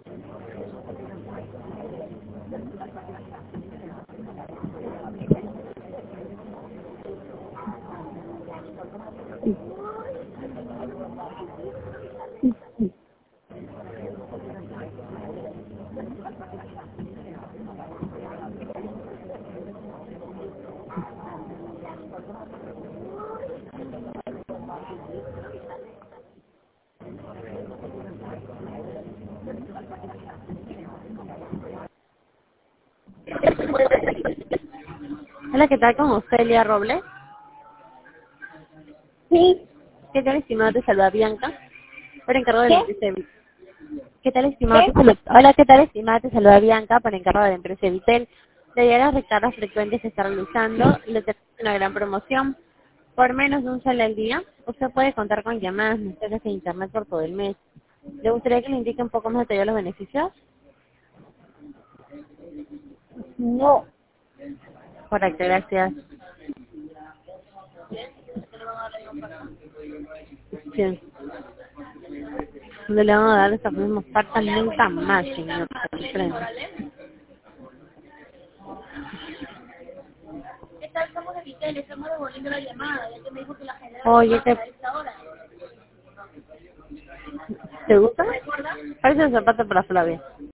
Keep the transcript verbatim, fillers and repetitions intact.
Hola, ¿qué tal con Ofelia Robles? Sí. ¿Qué tal, estimado? Te saluda Bianca, por encargo de la ¿Qué? empresa Vitel. ¿Qué tal, estimado? Te ¿Qué? saluda... Hola, ¿qué tal, estimada? Te saluda Bianca, por encargo de la empresa Vitel. Debido a las recargas frecuentes que está realizando, le tenemos una gran promoción. Por menos de un sol al día, usted puede contar con llamadas, mensajes e internet por todo el mes. ¿Le gustaría que le indique un poco más detallado los beneficios? No. Correcto, gracias. Sí. No le vamos a dar esas mismas partes nunca más, señor. Comprende. Oye, ¿te, ¿te gusta? Parece un zapato para Flavia.